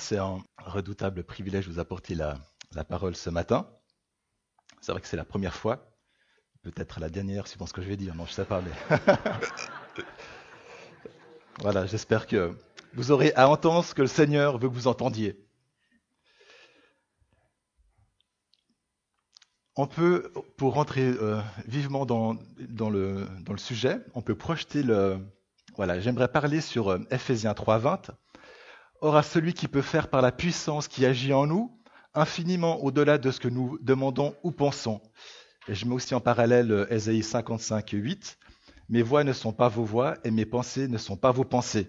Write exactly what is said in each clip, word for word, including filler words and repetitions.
C'est un redoutable privilège de vous apporter la, la parole ce matin. C'est vrai que c'est la première fois, peut-être la dernière, suivant ce que je vais dire. Non, je sais pas, mais voilà, j'espère que vous aurez à entendre ce que le Seigneur veut que vous entendiez. On peut, pour rentrer euh, vivement dans, dans, le, dans le sujet, on peut projeter le... Voilà, j'aimerais parler sur euh, Ephésiens trois vingt. Or, à celui qui peut faire par la puissance qui agit en nous, infiniment au-delà de ce que nous demandons ou pensons. Et je mets aussi en parallèle euh, Ésaïe cinquante-cinq huit. Mes voix ne sont pas vos voix et mes pensées ne sont pas vos pensées.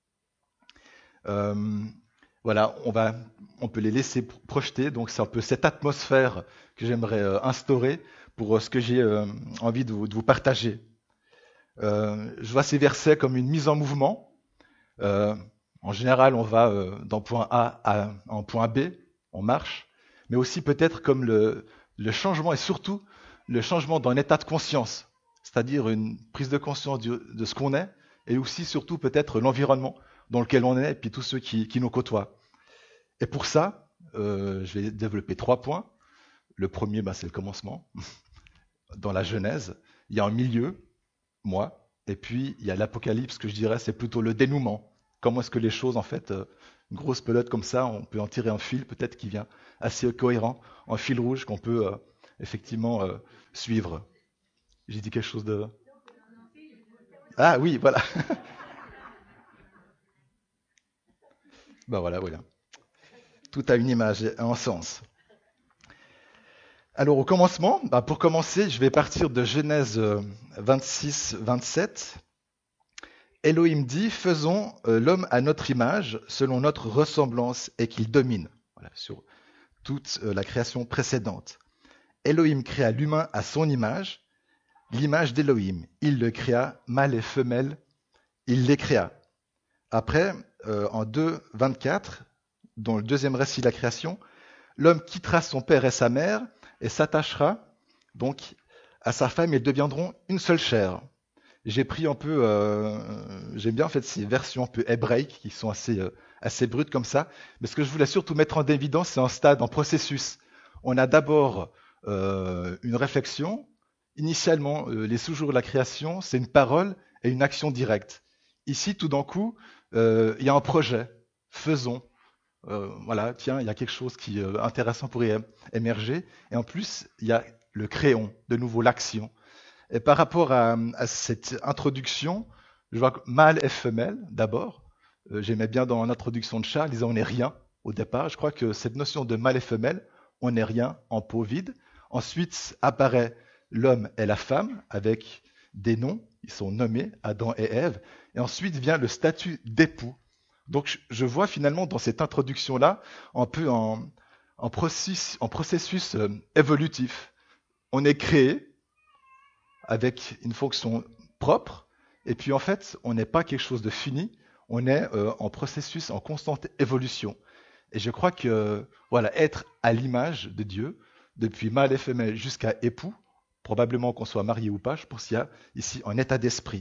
Euh, voilà, on, va, on peut les laisser projeter. Donc, c'est un peu cette atmosphère que j'aimerais euh, instaurer pour euh, ce que j'ai euh, envie de vous, de vous partager. Euh, je vois ces versets comme une mise en mouvement. Euh, en général, on va euh, d'un point A à un point B, on marche, mais aussi peut-être comme le, le changement et surtout le changement d'un état de conscience, c'est-à-dire une prise de conscience de, de ce qu'on est et aussi surtout peut-être l'environnement dans lequel on est et puis tous ceux qui, qui nous côtoient. Et pour ça, euh, je vais développer trois points. Le premier, bah, c'est le commencement. Dans la Genèse, il y a un milieu, moi, et puis il y a l'Apocalypse que je dirais c'est plutôt le dénouement. Comment est-ce que les choses, en fait, euh, une grosse pelote comme ça, on peut en tirer un fil peut-être qui vient assez cohérent, un fil rouge qu'on peut euh, effectivement euh, suivre. J'ai dit quelque chose de... Ah oui, voilà. Ben voilà, voilà. Tout a une image et un sens. Alors au commencement, bah, pour commencer, je vais partir de Genèse vingt-six vingt-sept. Elohim dit, faisons euh, l'homme à notre image, selon notre ressemblance, et qu'il domine voilà, sur toute euh, la création précédente. Elohim créa l'humain à son image, l'image d'Elohim. Il le créa, mâle et femelle, il les créa. Après, euh, en deux vingt-quatre, dans le deuxième récit de la création, l'homme quittera son père et sa mère et s'attachera donc à sa femme et ils deviendront une seule chair. J'ai pris un peu, euh, j'aime bien en fait ces versions un peu hébraïques qui sont assez, euh, assez brutes comme ça. Mais ce que je voulais surtout mettre en évidence, c'est un stade, un processus. On a d'abord euh, une réflexion. Initialement, euh, les sous-jours de la création, c'est une parole et une action directe. Ici, tout d'un coup, euh, il y a un projet. Faisons. Euh, voilà, tiens, il y a quelque chose qui est euh, intéressant pour y émerger. Et en plus, il y a le créon, de nouveau l'action. Et par rapport à, à cette introduction, je vois que mâle et femelle, d'abord. Euh, J'aimais bien dans l'introduction de Charles, il disait on n'est rien au départ. Je crois que cette notion de mâle et femelle, on n'est rien en peau vide. Ensuite apparaît l'homme et la femme avec des noms, ils sont nommés Adam et Ève. Et ensuite vient le statut d'époux. Donc je, je vois finalement dans cette introduction-là un peu en, en processus, en processus euh, évolutif. On est créé, avec une fonction propre. Et puis en fait, on n'est pas quelque chose de fini, on est euh, en processus, en constante évolution. Et je crois que voilà, être à l'image de Dieu, depuis mâle et femelle jusqu'à époux, probablement qu'on soit marié ou pas, je pense qu'il y a ici un état d'esprit.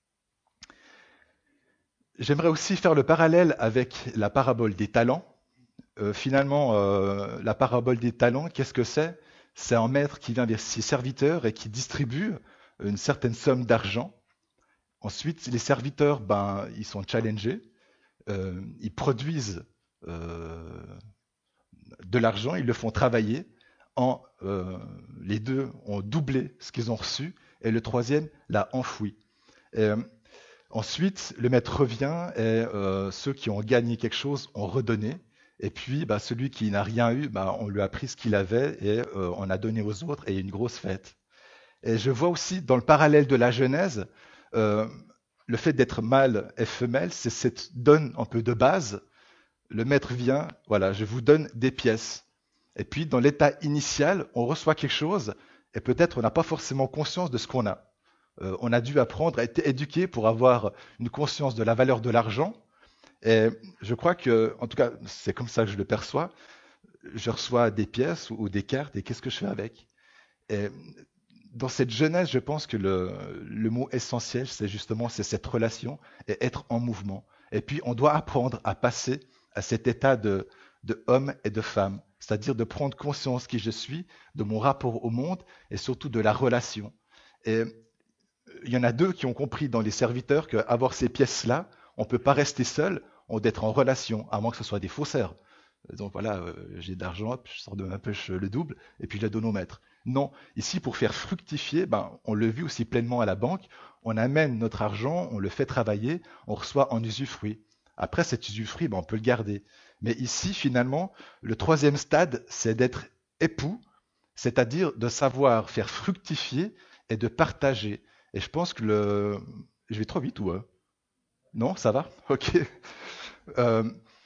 J'aimerais aussi faire le parallèle avec la parabole des talents. Euh, finalement, euh, la parabole des talents, qu'est-ce que c'est? C'est un maître qui vient vers ses serviteurs et qui distribue une certaine somme d'argent. Ensuite, les serviteurs, ben, ils sont challengés, euh, ils produisent euh, de l'argent, ils le font travailler. En, euh, les deux ont doublé ce qu'ils ont reçu et le troisième l'a enfoui. Et, euh, ensuite, le maître revient et euh, ceux qui ont gagné quelque chose ont redonné. Et puis, bah, celui qui n'a rien eu, bah, on lui a pris ce qu'il avait et euh, on a donné aux autres et une grosse fête. Et je vois aussi dans le parallèle de la Genèse, euh, le fait d'être mâle et femelle, c'est cette donne un peu de base. Le maître vient, voilà, je vous donne des pièces. Et puis, dans l'état initial, on reçoit quelque chose et peut-être on n'a pas forcément conscience de ce qu'on a. Euh, on a dû apprendre à être éduqué pour avoir une conscience de la valeur de l'argent. Et je crois que, en tout cas, c'est comme ça que je le perçois. Je reçois des pièces ou, ou des cartes et qu'est-ce que je fais avec? Et dans cette jeunesse, je pense que le, le mot essentiel, c'est justement c'est cette relation et être en mouvement. Et puis, on doit apprendre à passer à cet état de, de homme et de femme, c'est-à-dire de prendre conscience qui je suis, de mon rapport au monde et surtout de la relation. Et il y en a deux qui ont compris dans les serviteurs qu'avoir ces pièces-là, on ne peut pas rester seul, on doit être en relation, à moins que ce soit des faussaires. Donc voilà, euh, j'ai d'argent, je sors de ma poche le double, et puis je la donne au maître. Non, ici pour faire fructifier, ben, on le vit aussi pleinement à la banque, on amène notre argent, on le fait travailler, on reçoit en usufruit. Après cet usufruit, ben, on peut le garder. Mais ici, finalement, le troisième stade, c'est d'être époux, c'est-à-dire de savoir faire fructifier et de partager. Et je pense que le... Je vais trop vite ou... euh Non, ça va? Ok. Euh,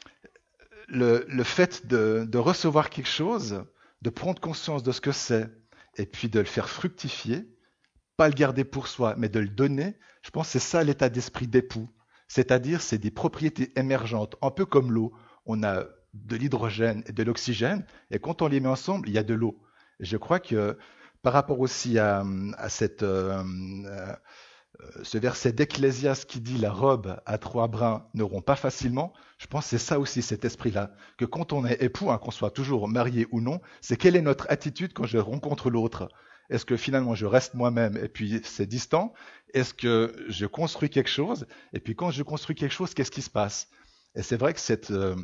le, le fait de, de recevoir quelque chose, de prendre conscience de ce que c'est, et puis de le faire fructifier, pas le garder pour soi, mais de le donner, je pense que c'est ça l'état d'esprit d'époux. C'est-à-dire, c'est des propriétés émergentes, un peu comme l'eau. On a de l'hydrogène et de l'oxygène, et quand on les met ensemble, il y a de l'eau. Et je crois que par rapport aussi à, à cette, euh, euh, ce verset d'Ecclésiaste qui dit la robe à trois brins ne rompt pas facilement, je pense que c'est ça aussi, cet esprit-là. Que quand on est époux, hein, qu'on soit toujours marié ou non, c'est quelle est notre attitude quand je rencontre l'autre. Est-ce que finalement je reste moi-même et puis c'est distant? Est-ce que je construis quelque chose? Et puis quand je construis quelque chose, qu'est-ce qui se passe? Et c'est vrai que cette, euh,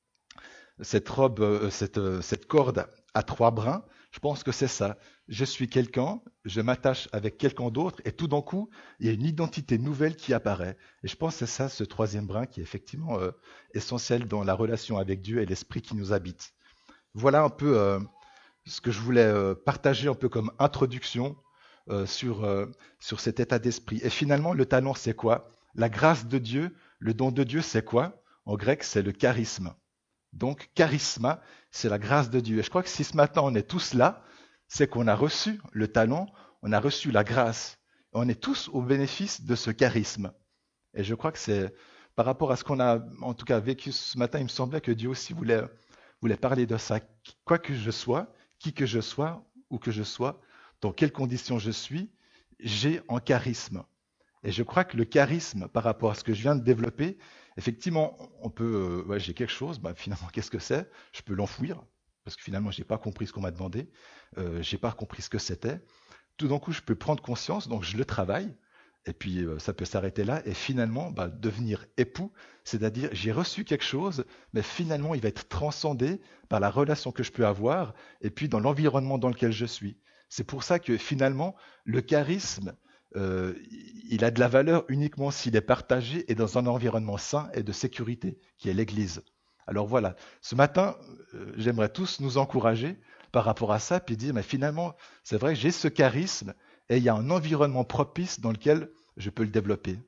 cette robe, euh, cette, euh, cette corde à trois brins, je pense que c'est ça. Je suis quelqu'un, je m'attache avec quelqu'un d'autre, et tout d'un coup, il y a une identité nouvelle qui apparaît. Et je pense que c'est ça, ce troisième brin, qui est effectivement euh, essentiel dans la relation avec Dieu et l'esprit qui nous habite. Voilà un peu euh, ce que je voulais euh, partager un peu comme introduction euh, sur, euh, sur cet état d'esprit. Et finalement, le talent, c'est quoi? La grâce de Dieu, le don de Dieu, c'est quoi? En grec, c'est le charisme. Donc, charisma, c'est la grâce de Dieu. Et je crois que si ce matin on est tous là, c'est qu'on a reçu le talent, on a reçu la grâce. On est tous au bénéfice de ce charisme. Et je crois que c'est par rapport à ce qu'on a, en tout cas, vécu ce matin, il me semblait que Dieu aussi voulait, voulait parler de ça. Quoi que je sois, qui que je sois, où que je sois, dans quelles conditions je suis, j'ai un charisme. Et je crois que le charisme, par rapport à ce que je viens de développer, effectivement, on peut, euh, ouais, j'ai quelque chose, bah, finalement, qu'est-ce que c'est? Je peux l'enfouir, parce que finalement, je n'ai pas compris ce qu'on m'a demandé, euh, je n'ai pas compris ce que c'était. Tout d'un coup, je peux prendre conscience, donc je le travaille, et puis euh, ça peut s'arrêter là, et finalement, bah, devenir époux, c'est-à-dire j'ai reçu quelque chose, mais finalement, il va être transcendé par la relation que je peux avoir, et puis dans l'environnement dans lequel je suis. C'est pour ça que finalement, le charisme, euh, il a de la valeur uniquement s'il est partagé et dans un environnement sain et de sécurité, qui est l'Église. Alors voilà, ce matin, euh, j'aimerais tous nous encourager par rapport à ça, puis dire, mais finalement, c'est vrai que j'ai ce charisme et il y a un environnement propice dans lequel je peux le développer.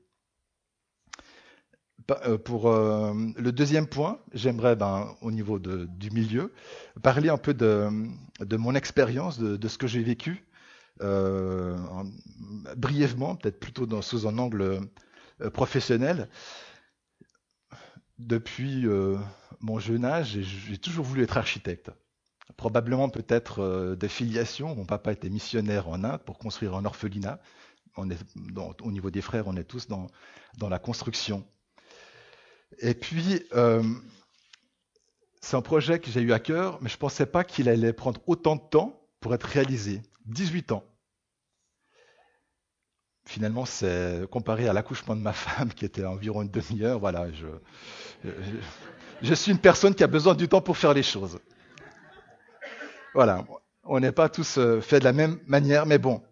Pour euh, le deuxième point, j'aimerais, ben, au niveau de, du milieu, parler un peu de, de mon expérience, de, de ce que j'ai vécu euh, en- brièvement, peut-être plutôt dans, sous un angle euh, professionnel. Depuis euh, mon jeune âge, j'ai j'ai toujours voulu être architecte. Probablement peut-être euh, des filiations. Mon papa était missionnaire en Inde pour construire un orphelinat. On est dans- au niveau des frères, on est tous dans, dans la construction. Et puis, euh, c'est un projet que j'ai eu à cœur, mais je ne pensais pas qu'il allait prendre autant de temps pour être réalisé. dix-huit ans. Finalement, c'est comparé à l'accouchement de ma femme, qui était à environ une demi-heure. Voilà, je, je, je suis une personne qui a besoin du temps pour faire les choses. Voilà, on n'est pas tous euh, faits de la même manière, mais bon,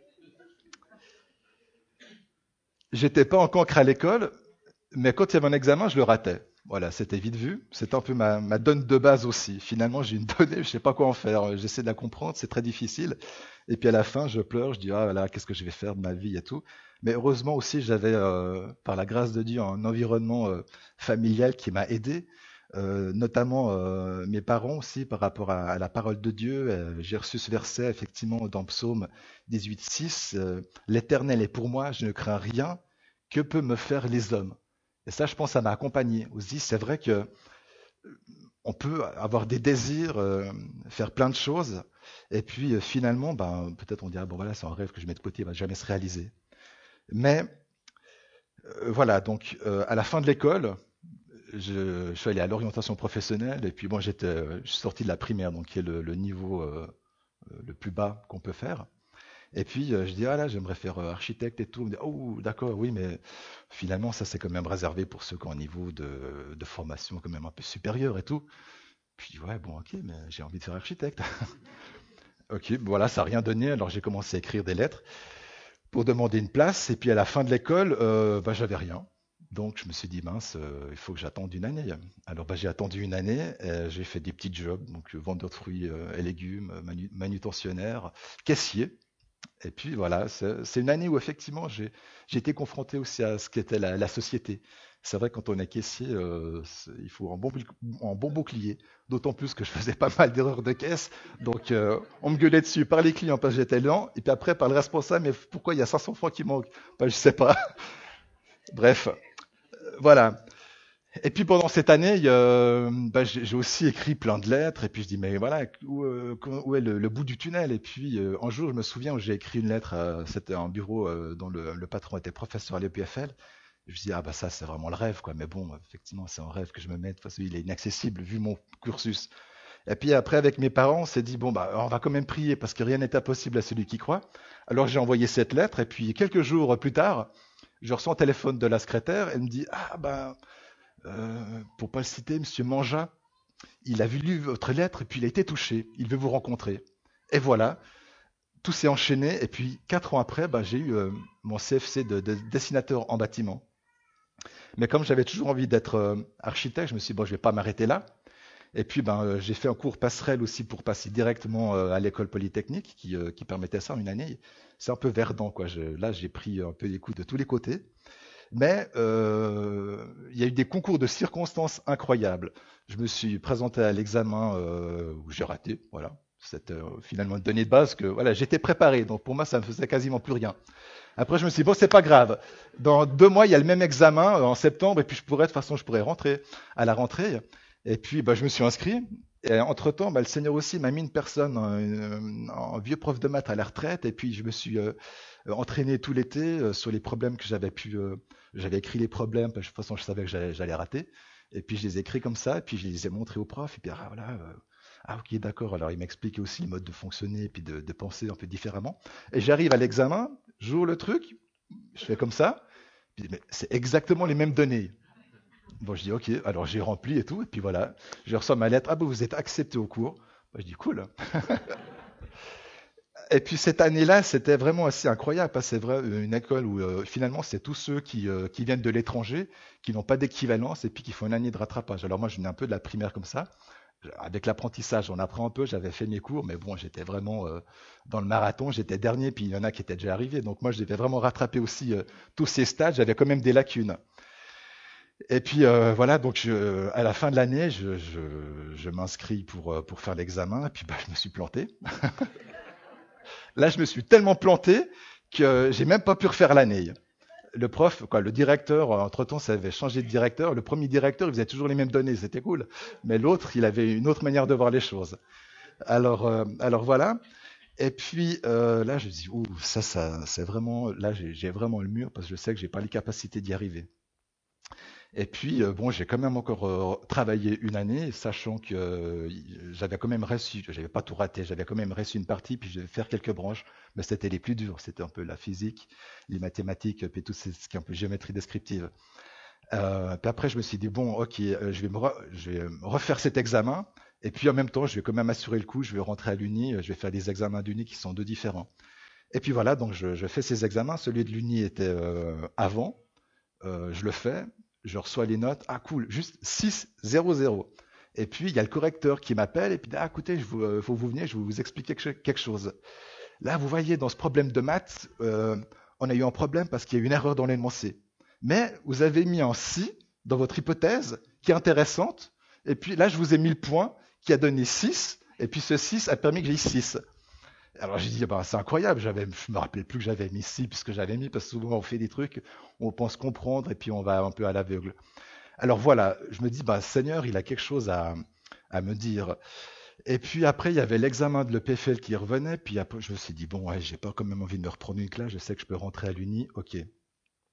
j'étais pas en cancre à l'école, mais quand il y avait un examen, je le ratais. Voilà, c'était vite vu. C'était un peu ma, ma donne de base aussi. Finalement, j'ai une donnée, je sais pas quoi en faire. J'essaie de la comprendre, c'est très difficile. Et puis à la fin, je pleure, je dis ah là, qu'est-ce que je vais faire de ma vie et tout. Mais heureusement aussi, j'avais, euh, par la grâce de Dieu, un environnement euh, familial qui m'a aidé. Euh, notamment euh, mes parents aussi par rapport à, à la parole de Dieu. Euh, j'ai reçu ce verset effectivement dans Psaume dix-huit six. Euh, L'Éternel est pour moi, je ne crains rien. Que peut me faire les hommes? Et ça, je pense, ça m'a accompagné. Aussi, c'est vrai que on peut avoir des désirs, euh, faire plein de choses, et puis euh, finalement, ben, peut-être on dira, bon voilà, c'est un rêve que je mets de côté, il va jamais se réaliser. Mais euh, voilà, donc euh, à la fin de l'école, je, je suis allé à l'orientation professionnelle et puis bon, j'étais, euh, je suis sorti de la primaire, donc qui est le, le niveau euh, euh, le plus bas qu'on peut faire. Et puis euh, je dis ah là, j'aimerais faire euh, architecte et tout. On me dit oh d'accord, oui, mais finalement ça c'est quand même réservé pour ceux qui ont un niveau de, de formation quand même un peu supérieur et tout. Puis ouais bon ok, mais j'ai envie de faire architecte. Ok, voilà, ça n'a rien donné. Alors j'ai commencé à écrire des lettres pour demander une place. Et puis à la fin de l'école, euh, bah, j'avais rien. Donc je me suis dit, mince, euh, il faut que j'attende une année. Alors bah, j'ai attendu une année, euh, j'ai fait des petits jobs, donc euh, vendeur de fruits euh, et légumes, manu- manutentionnaire, caissier. Et puis voilà, c'est c'est une année où effectivement j'ai j'ai été confronté aussi à ce qu'était la, la société. C'est vrai, quand on est caissier, euh, c'est- il faut un bon, bouc- un bon bouclier. D'autant plus que je faisais pas mal d'erreurs de caisse. Donc euh, on me gueulait dessus par les clients parce que j'étais lent. Et puis après par le responsable, mais pourquoi il y a cinq cents francs qui manquent? Bah, je sais pas. Bref, voilà. Et puis pendant cette année, il y a, bah, j'ai j'ai aussi écrit plein de lettres. Et puis je dis, mais voilà, où, euh, où est le, le bout du tunnel? Et puis euh, un jour, je me souviens où j'ai écrit une lettre. à- C'était un bureau euh, dont le, le patron était professeur à l'E P F L. Je me dis, ah bah ça, c'est vraiment le rêve, quoi. Mais bon, effectivement, c'est un rêve que je me mets. De toute façon, il est inaccessible vu mon cursus. Et puis après, avec mes parents, on s'est dit, bon, bah, on va quand même prier parce que rien n'est impossible à celui qui croit. Alors j'ai envoyé cette lettre. Et puis quelques jours plus tard, je reçois un téléphone de la secrétaire. Elle me dit, ah bah, euh, pour pas le citer, Monsieur Manja, il a vu lu votre lettre et puis il a été touché. Il veut vous rencontrer. Et voilà, tout s'est enchaîné. Et puis quatre ans après, bah, j'ai eu euh, mon C F C de, de dessinateur en bâtiment. Mais comme j'avais toujours envie d'être euh, architecte, je me suis dit, bon, je vais pas m'arrêter là. Et puis, ben, euh, j'ai fait un cours passerelle aussi pour passer directement euh, à l'école polytechnique qui, euh, qui permettait ça en une année. C'est un peu verdant, quoi. Je- là, j'ai pris un peu les coups de tous les côtés. Mais euh, il y a eu des concours de circonstances incroyables. Je me suis présenté à l'examen euh, où j'ai raté. Voilà. C'était euh, finalement une donnée de base que voilà, j'étais préparé. Donc pour moi, ça ne faisait quasiment plus rien. Après, je me suis dit, bon, c'est pas grave. Dans deux mois, il y a le même examen euh, en septembre, et puis je pourrais, de toute façon, je pourrais rentrer à la rentrée. Et puis, bah, je me suis inscrit. Et entre-temps, bah, le Seigneur aussi m'a mis une personne, un, un vieux prof de maths à la retraite, et puis je me suis euh, entraîné tout l'été euh, sur les problèmes que j'avais pu. euh, j'avais écrit les problèmes, parce que de toute façon, je savais que j'allais, j'allais rater. Et puis, je les ai écrits comme ça, et puis je les ai montrés au prof, et puis, ah, voilà. euh, ah, ok, d'accord. Alors, il m'explique aussi le mode de fonctionner, et puis de, de penser un peu différemment. Et j'arrive à l'examen, j'ouvre le truc, je fais comme ça, puis, mais c'est exactement les mêmes données. Bon, je dis ok, alors j'ai rempli et tout, et puis voilà, je reçois ma lettre, ah ben vous êtes accepté au cours. Bah, je dis cool. Et puis cette année-là, c'était vraiment assez incroyable, parce que c'est vrai, une école où euh, finalement c'est tous ceux qui, euh, qui viennent de l'étranger, qui n'ont pas d'équivalence, et puis qui font une année de rattrapage. Alors moi, je venais un peu de la primaire comme ça. Avec l'apprentissage, on apprend un peu, j'avais fait mes cours, mais bon, j'étais vraiment euh, dans le marathon, j'étais dernier, puis il y en a qui étaient déjà arrivés. Donc moi, je devais vraiment rattraper aussi euh, tous ces stades, j'avais quand même des lacunes. Et puis euh, voilà, donc je, à la fin de l'année, je, je, je m'inscris pour, euh, pour faire l'examen, et puis bah, je me suis planté. Là, je me suis tellement planté que j'ai même pas pu refaire l'année. Le prof, quoi, le directeur, entre-temps, ça avait changé de directeur. Le premier directeur, il faisait toujours les mêmes données, c'était cool. Mais l'autre, il avait une autre manière de voir les choses. Alors, euh, alors voilà. Et puis euh, là, je dis, ouh, ça, ça, c'est vraiment, là, j'ai j'ai vraiment le mur parce que je sais que j'ai pas les capacités d'y arriver. Et puis, euh, bon, j'ai quand même encore euh, travaillé une année, sachant que euh, j'avais quand même reçu, j'avais pas tout raté, j'avais quand même reçu une partie, puis je vais faire quelques branches, mais c'était les plus dures, c'était un peu la physique, les mathématiques, puis tout ce ce qui est un peu géométrie descriptive. Euh, puis après, je me suis dit, bon, ok, euh, je vais me, re- je vais me refaire cet examen, et puis en même temps, je vais quand même assurer le coup, je vais rentrer à l'Uni, euh, je vais faire des examens d'Uni qui sont deux différents. Et puis voilà, donc je, je fais ces examens, celui de l'Uni était euh, avant, euh, je le fais, je reçois les notes, ah cool, juste six zéro zéro. Et puis il y a le correcteur qui m'appelle et puis ah écoutez, il faut que vous veniez, je vais vous expliquer quelque chose. Là, vous voyez, dans ce problème de maths, euh, on a eu un problème parce qu'il y a eu une erreur dans l'énoncé. Mais vous avez mis un si dans votre hypothèse qui est intéressante. Et puis là, je vous ai mis le point qui a donné six. Et puis ce six a permis que j'ai six. Alors j'ai dit, bah, c'est incroyable, j'avais, je me rappelais plus que j'avais mis six puisque j'avais mis, parce que souvent on fait des trucs, on pense comprendre et puis on va un peu à l'aveugle. Alors voilà, je me dis, bah, Seigneur, il a quelque chose à, à me dire. Et puis après, il y avait l'examen de l'E P F L qui revenait, puis après, je me suis dit, bon, ouais, j'ai pas quand même envie de me reprendre une classe, je sais que je peux rentrer à l'Uni, ok.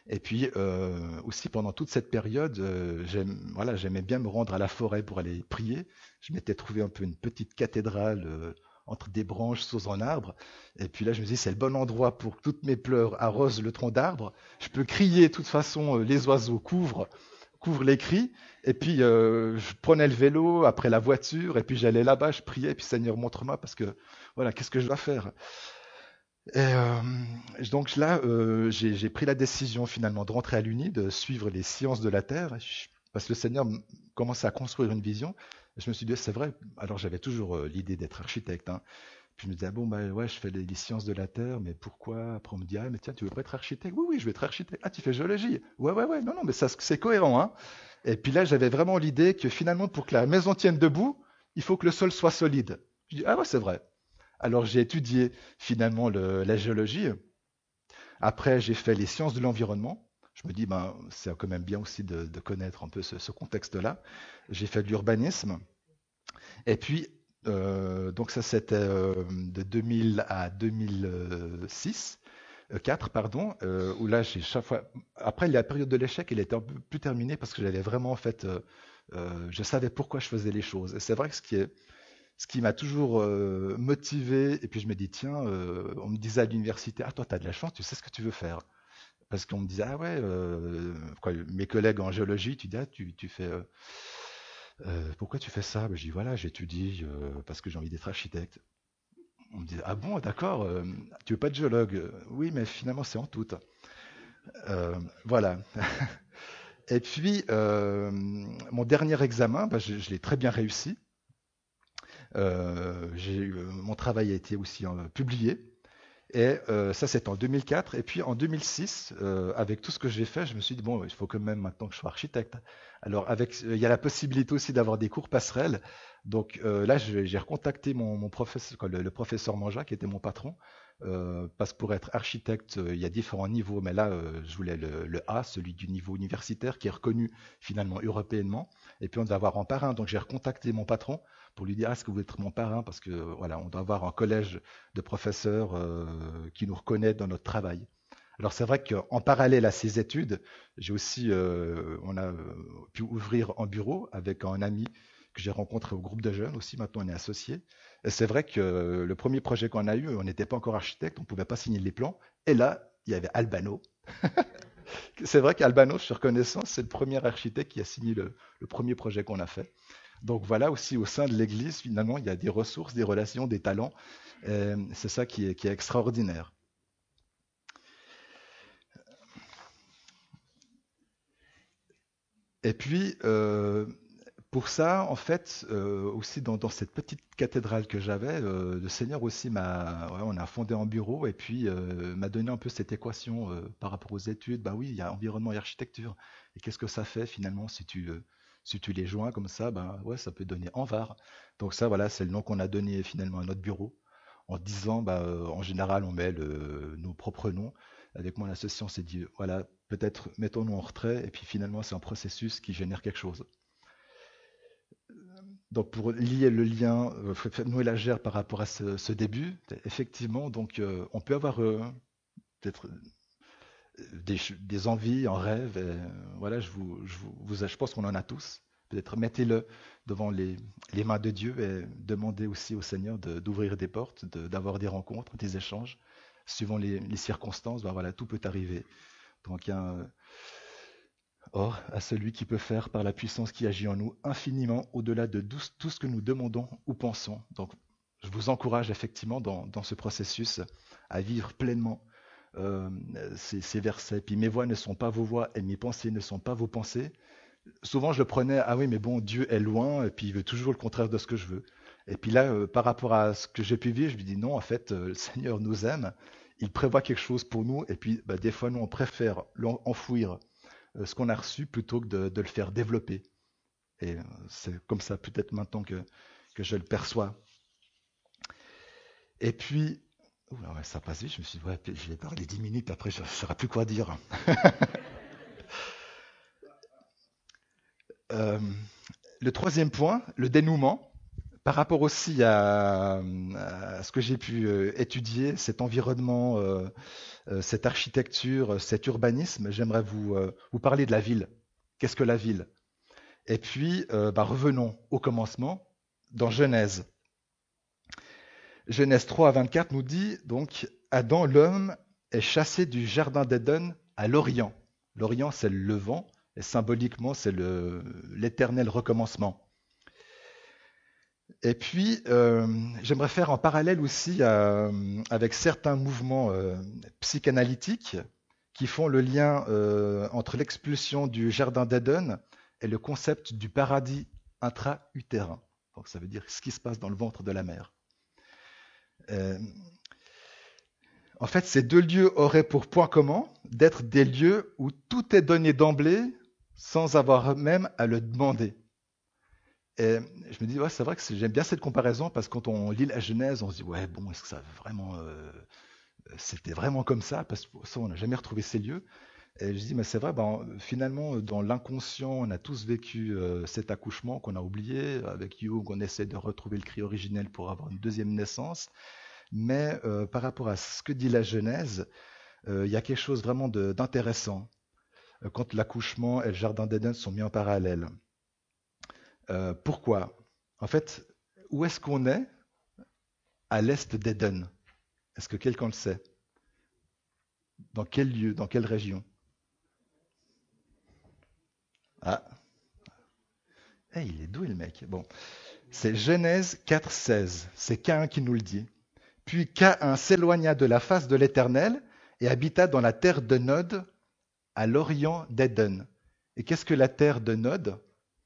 Et puis euh, aussi pendant toute cette période, euh, j'aime, voilà, j'aimais bien me rendre à la forêt pour aller prier. Je m'étais trouvé un peu une petite cathédrale euh, entre des branches sous un arbre. Et puis là, je me dis, c'est le bon endroit pour que toutes mes pleurs arrosent le tronc d'arbre. Je peux crier, de toute façon, euh, les oiseaux couvrent, couvrent les cris. Et puis euh, je prenais le vélo après la voiture, et puis j'allais là-bas, je priais, et puis Seigneur, montre-moi, parce que voilà, qu'est-ce que je dois faire? Et euh, donc là, euh, j'ai j'ai pris la décision finalement de rentrer à l'Uni, de suivre les sciences de la Terre, je- parce que le Seigneur m- commençait à construire une vision. Et je me suis dit, c'est vrai. Alors j'avais toujours euh, l'idée d'être architecte, hein. Puis je me disais, ah bon, bah ouais, je fais les, les sciences de la Terre, mais pourquoi? Après on me dit, ah mais tiens, tu veux pas être architecte? Oui, oui, je vais être architecte. Ah, tu fais géologie? Ouais, ouais, ouais, non, non, mais ça, c'est cohérent, hein. Et puis là, j'avais vraiment l'idée que finalement, pour que la maison tienne debout, il faut que le sol soit solide. Je dis, ah ouais, c'est vrai. Alors j'ai étudié finalement le- la géologie. Après, j'ai fait les sciences de l'environnement. Je me dis, ben, c'est quand même bien aussi de, de connaître un peu ce, ce contexte-là. J'ai fait de l'urbanisme. Et puis, euh, donc ça c'était euh, de deux mille à deux mille six, euh, quatre, pardon, euh, où là j'ai chaque fois. Après, la période de l'échec, elle était un peu plus terminée parce que j'avais vraiment en fait, euh, euh, je savais pourquoi je faisais les choses. Et c'est vrai que ce qui est, ce qui m'a toujours euh, motivé, et puis je me dis, tiens, euh, on me disait à l'université, ah toi, tu as de la chance, tu sais ce que tu veux faire. Parce qu'on me disait, ah ouais, euh, quoi, mes collègues en géologie, tu dis, ah, tu, tu fais, euh, euh, pourquoi tu fais ça? Ben, je dis, voilà, j'étudie euh, parce que j'ai envie d'être architecte. On me dit, ah bon, d'accord, euh, tu veux pas de géologue? Oui, mais finalement, c'est en tout. Euh, voilà. Et puis, euh, mon dernier examen, ben, je, je l'ai très bien réussi. Euh, j'ai eu- mon travail a été aussi euh, publié. Et euh, ça, c'est en deux mille quatre. Et puis en deux mille six, euh, avec tout ce que j'ai fait, je me suis dit, bon, il faut quand même maintenant que je sois architecte. Alors, avec, il y a la possibilité aussi d'avoir des cours passerelles. Donc euh, là, je- j'ai recontacté mon, mon professeur, quoi, le, le professeur Manja, qui était mon patron, euh, parce que pour être architecte, euh, il y a différents niveaux. Mais là, euh, je voulais le, le A, celui du niveau universitaire, qui est reconnu finalement européennement. Et puis on doit avoir un parrain. Donc j'ai recontacté mon patron pour lui dire, ah, est-ce que vous voulez être mon parrain? Parce que voilà, on doit avoir un collège de professeurs euh, qui nous reconnaît dans notre travail. Alors c'est vrai qu'en parallèle à ces études, j'ai aussi, euh, on a euh, pu ouvrir un bureau avec un ami que j'ai rencontré au groupe de jeunes aussi. Maintenant, on est associés. Et c'est vrai que euh, le premier projet qu'on a eu, on n'était pas encore architecte, on ne pouvait pas signer les plans. Et là, il y avait Albano. C'est vrai qu'Albano, je suis reconnaissant, c'est le premier architecte qui a signé le, le premier projet qu'on a fait. Donc voilà aussi au sein de l'Église, finalement, il y a des ressources, des relations, des talents. Euh, c'est ça qui est, qui est extraordinaire. Et puis, euh, pour ça, en fait, euh, aussi dans, dans cette petite cathédrale que j'avais, euh, le Seigneur aussi m'a, ouais, on a fondé un bureau et puis euh, m'a donné un peu cette équation euh, par rapport aux études. Bah oui, il y a environnement et architecture. Et qu'est-ce que ça fait finalement si tu, euh, si tu les joins comme ça, bah ouais, ça peut donner Envar. Donc ça, voilà, c'est le nom qu'on a donné finalement à notre bureau. En disant, bah, euh, en général, on met le- nos propres noms. Avec mon associé, on s'est dit, voilà, peut-être mettons-nous en retrait, et puis finalement, c'est un processus qui génère quelque chose. Donc, pour lier le lien, euh, f- f- nouer la gère par rapport à ce, ce début, effectivement, donc, euh, on peut avoir euh, peut-être euh, des, ch- des envies, un rêve, et, euh, voilà, je vous, je vous, vous- je pense qu'on en a tous. Peut-être mettez-le devant les, les mains de Dieu et demandez aussi au Seigneur de- d'ouvrir des portes, de- d'avoir des rencontres, des échanges. Suivant les, les circonstances, ben voilà, tout peut arriver. Donc, il y a un, or, à celui qui peut faire par la puissance qui agit en nous infiniment au-delà de tout tout ce que nous demandons ou pensons. Donc, je vous encourage effectivement dans, dans ce processus à vivre pleinement euh, ces, ces versets. Puis mes voix ne sont pas vos voix et mes pensées ne sont pas vos pensées. Souvent, je le prenais, ah oui, mais bon, Dieu est loin et puis il veut toujours le contraire de ce que je veux. Et puis là, euh, par rapport à ce que j'ai pu vivre, je me dis non, en fait, euh, le Seigneur nous aime, il prévoit quelque chose pour nous et puis bah, des fois, nous, on préfère l'enfouir euh, ce qu'on a reçu plutôt que de, de le faire développer. Et euh, c'est comme ça peut-être maintenant que, que je le perçois. Et puis, ouh, ouais, ça passe vite, je me suis dit, ouais, je vais parler dix minutes, après je ne saurais plus quoi dire. Euh, le troisième point, le dénouement. Par rapport aussi à, à ce que j'ai pu euh, étudier, cet environnement, euh, euh, cette architecture, cet urbanisme, j'aimerais vous, euh, vous parler de la ville. Qu'est-ce que la ville? Et puis, euh, bah, revenons au commencement, dans Genèse. Genèse trois à vingt-quatre nous dit donc, Adam, l'homme, est chassé du jardin d'Éden à l'Orient. L'Orient, c'est le Levant, et symboliquement, c'est le- l'éternel recommencement. Et puis, euh, j'aimerais faire en parallèle aussi euh, avec certains mouvements euh, psychanalytiques qui font le lien euh, entre l'expulsion du jardin d'Éden et le concept du paradis intra-utérin. Donc, ça veut dire ce qui se passe dans le ventre de la mère. Euh, en fait, ces deux lieux auraient pour point commun d'être des lieux où tout est donné d'emblée sans avoir même à le demander. Et je me dis, ouais, c'est vrai que c'est- j'aime bien cette comparaison parce que quand on lit la Genèse, on se dit, ouais, bon, est-ce que ça a vraiment, euh, c'était vraiment comme ça? Parce que ça, on n'a jamais retrouvé ces lieux. Et je dis, mais c'est vrai, ben, finalement, dans l'inconscient, on a tous vécu euh, cet accouchement qu'on a oublié. Avec Jung, on essaie de retrouver le cri originel pour avoir une deuxième naissance. Mais euh, par rapport à ce que dit la Genèse, euh, il y a quelque chose vraiment de- d'intéressant euh, quand l'accouchement et le jardin d'Éden sont mis en parallèle. Euh, pourquoi? En fait, où est-ce qu'on est à l'est d'Éden? Est-ce que quelqu'un le sait? Dans quel lieu? Dans quelle région? Ah, eh, il est doué le mec. Bon, c'est Genèse quatre seize. C'est Caïn qui nous le dit. Puis Caïn s'éloigna de la face de l'Éternel et habita dans la terre de Nod, à l'orient d'Éden. Et qu'est-ce que la terre de Nod?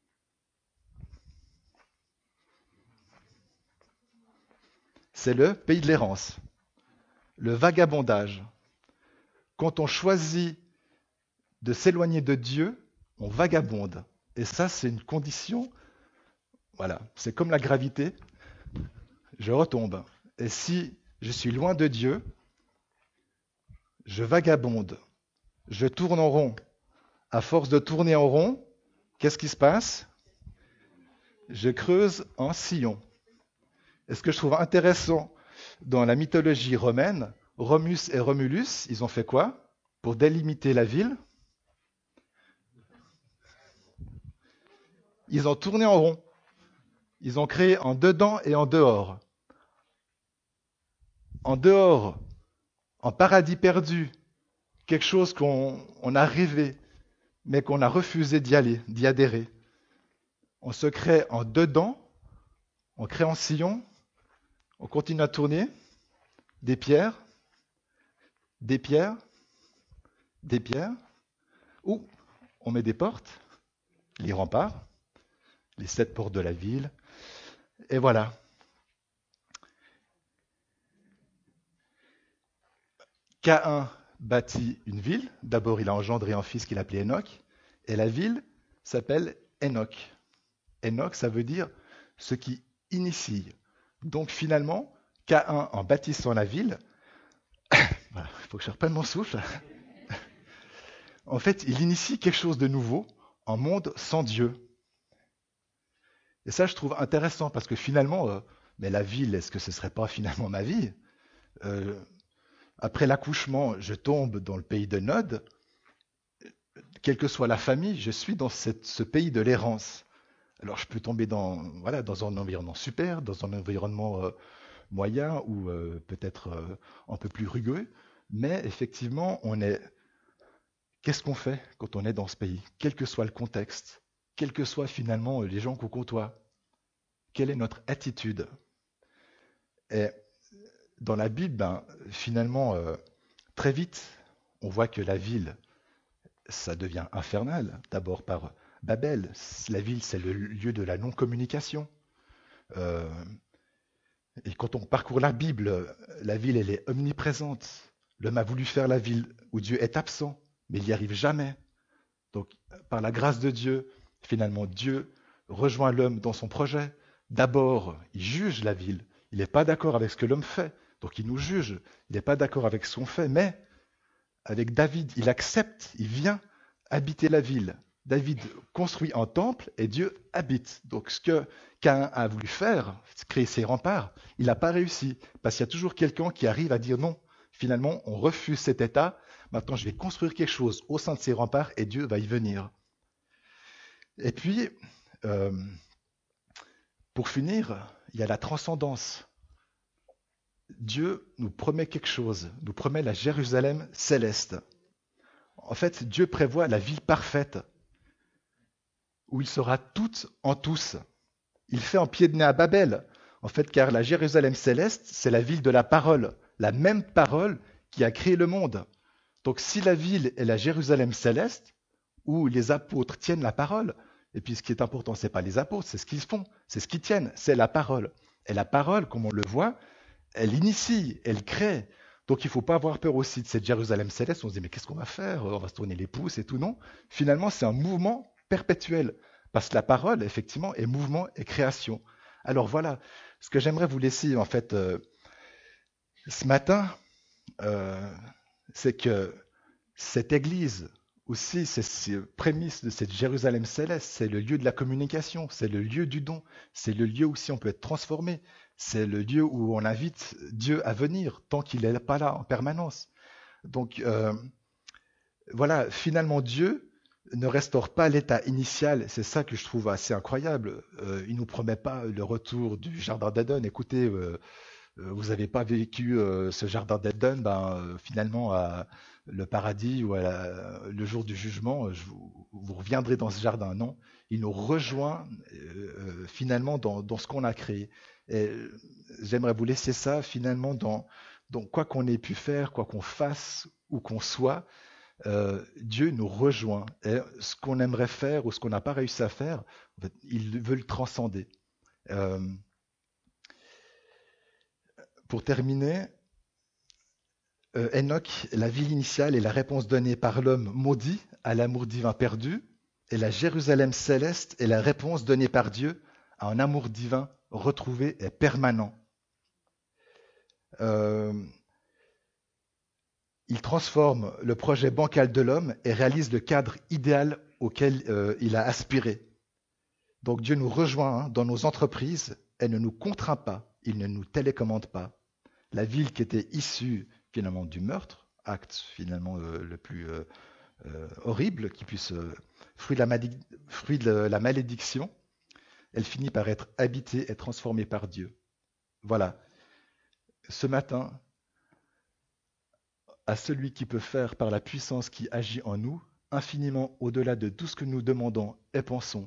C'est le pays de l'errance, le vagabondage. Quand on choisit de s'éloigner de Dieu, on vagabonde. Et ça, c'est une condition, voilà, c'est comme la gravité, je retombe. Et si je suis loin de Dieu, je vagabonde, je tourne en rond. À force de tourner en rond, qu'est-ce qui se passe? Je creuse un sillon. Et ce que je trouve intéressant dans la mythologie romaine, Romus et Romulus, ils ont fait quoi? Pour délimiter la ville, ils ont tourné en rond. Ils ont créé en dedans et en dehors. En dehors, en paradis perdu, quelque chose qu'on on a rêvé, mais qu'on a refusé d'y aller, d'y adhérer. On se crée en dedans, on crée en sillon, on continue à tourner, des pierres, des pierres, des pierres, ou on met des portes, les remparts, les sept portes de la ville, et voilà. Caïn bâtit une ville. D'abord, il a engendré un fils qu'il appelait Enoch, et la ville s'appelle Enoch. Enoch, ça veut dire ce qui initie. Donc finalement, Caïn, en bâtissant la ville, voilà, il faut que je reprenne mon souffle, en fait, il initie quelque chose de nouveau, un monde sans Dieu. Et ça, je trouve intéressant parce que finalement, euh, mais la ville, est-ce que ce ne serait pas finalement ma vie? Euh, Après l'accouchement, je tombe dans le pays de Nod. Quelle que soit la famille, je suis dans cette- ce pays de l'errance. Alors je peux tomber dans, voilà, dans un environnement super, dans un environnement euh, moyen ou euh, peut-être euh, un peu plus rugueux, mais effectivement, on est. Qu'est-ce qu'on fait quand on est dans ce pays? Quel que soit le contexte, quels que soient finalement les gens qu'on côtoie, quelle est notre attitude? Et dans la Bible, ben, finalement, euh, très vite, on voit que la ville, ça devient infernal. D'abord par Babel. La ville, c'est le lieu de la non-communication. Euh, et quand on parcourt la Bible, la ville, elle est omniprésente. L'homme a voulu faire la ville où Dieu est absent, mais il n'y arrive jamais. Donc, par la grâce de Dieu, finalement, Dieu rejoint l'homme dans son projet. D'abord, il juge la ville. Il n'est pas d'accord avec ce que l'homme fait. Donc, il nous juge. Il n'est pas d'accord avec ce qu'on fait. Mais, avec David, il accepte, il vient habiter la ville. David construit un temple et Dieu habite. Donc ce que Caïn a voulu faire, créer ses remparts, il n'a pas réussi. Parce qu'il y a toujours quelqu'un qui arrive à dire non. Finalement, on refuse cet état. Maintenant, je vais construire quelque chose au sein de ces remparts et Dieu va y venir. Et puis, euh, pour finir, il y a la transcendance. Dieu nous promet quelque chose, nous promet la Jérusalem céleste. En fait, Dieu prévoit la ville parfaite, où il sera tout en tous. Il fait un pied de nez à Babel, en fait, car la Jérusalem céleste, c'est la ville de la parole, la même parole qui a créé le monde. Donc si la ville est la Jérusalem céleste, où les apôtres tiennent la parole, et puis ce qui est important, ce n'est pas les apôtres, c'est ce qu'ils font, c'est ce qu'ils tiennent, c'est la parole. Et la parole, comme on le voit, elle initie, elle crée. Donc il ne faut pas avoir peur aussi de cette Jérusalem céleste. On se dit, mais qu'est-ce qu'on va faire? On va se tourner les pouces et tout. Non. Finalement, c'est un mouvement perpétuel. Parce que la parole, effectivement, est mouvement et création. Alors voilà, ce que j'aimerais vous laisser, en fait, euh, ce matin, euh, c'est que cette église, aussi, c'est ces prémices de cette Jérusalem céleste, c'est le lieu de la communication, c'est le lieu du don, c'est le lieu où si on peut être transformé, c'est le lieu où on invite Dieu à venir tant qu'il n'est pas là en permanence. Donc euh, voilà, finalement Dieu ne restaure pas l'état initial, c'est ça que je trouve assez incroyable. Euh, il ne nous promet pas le retour du jardin d'Éden. Écoutez, euh, euh, vous n'avez pas vécu euh, ce jardin d'Éden, ben, euh, finalement, à le paradis ou à la- le jour du jugement, je vous, vous reviendrez dans ce jardin. Non, il nous rejoint euh, euh, finalement dans, dans ce qu'on a créé. Et euh, j'aimerais vous laisser ça finalement dans, dans quoi qu'on ait pu faire, quoi qu'on fasse ou qu'on soit, euh, Dieu nous rejoint. Et ce qu'on aimerait faire ou ce qu'on n'a pas réussi à faire, en fait, il veut le transcender. Euh, pour terminer, Euh, Enoch, la ville initiale est la réponse donnée par l'homme maudit à l'amour divin perdu, et la Jérusalem céleste est la réponse donnée par Dieu à un amour divin retrouvé et permanent. Euh, il transforme le projet bancal de l'homme et réalise le cadre idéal auquel euh, il a aspiré. Donc Dieu nous rejoint hein, dans nos entreprises et ne nous contraint pas, il ne nous télécommande pas. La ville qui était issue finalement du meurtre, acte finalement euh, le plus euh, euh, horrible, qui puisse, euh, fruit, de la madi- fruit de la malédiction, elle finit par être habitée et transformée par Dieu. Voilà. Ce matin, à celui qui peut faire par la puissance qui agit en nous, infiniment au-delà de tout ce que nous demandons et pensons.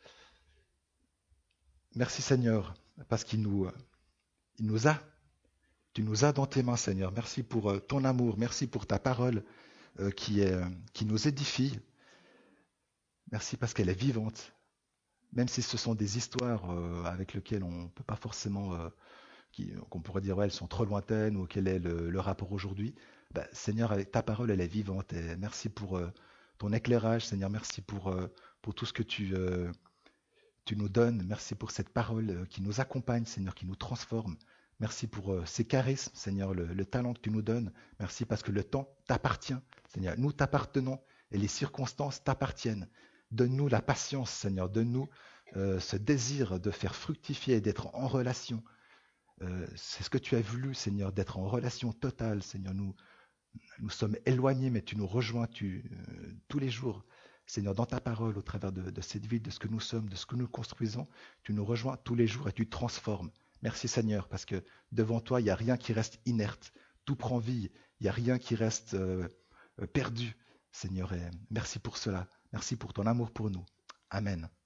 Merci Seigneur, parce qu'il nous, il nous a. Tu nous as dans tes mains, Seigneur. Merci pour euh, ton amour. Merci pour ta parole euh, qui, est, qui nous édifie. Merci parce qu'elle est vivante. Même si ce sont des histoires euh, avec lesquelles on ne peut pas forcément, euh, qui, qu'on pourrait dire ouais, elles sont trop lointaines ou quel est le, le rapport aujourd'hui, bah, Seigneur, avec ta parole, elle est vivante. Et merci pour euh, ton éclairage, Seigneur. Merci pour, euh, pour tout ce que tu, euh, tu nous donnes. Merci pour cette parole euh, qui nous accompagne, Seigneur, qui nous transforme. Merci pour euh, ces charismes, Seigneur, le, le talent que tu nous donnes. Merci parce que le temps t'appartient, Seigneur. Nous t'appartenons et les circonstances t'appartiennent. Donne-nous la patience, Seigneur. Donne-nous euh, ce désir de faire fructifier et d'être en relation. Euh, c'est ce que tu as voulu, Seigneur, d'être en relation totale, Seigneur. Nous, nous sommes éloignés, mais tu nous rejoins tu, euh, tous les jours. Seigneur, dans ta parole, au travers de, de cette ville, de ce que nous sommes, de ce que nous construisons, tu nous rejoins tous les jours et tu transformes. Merci Seigneur, parce que devant toi, il n'y a rien qui reste inerte. Tout prend vie. Il n'y a rien qui reste euh, euh, perdu. Seigneur, et merci pour cela. Merci pour ton amour pour nous. Amen.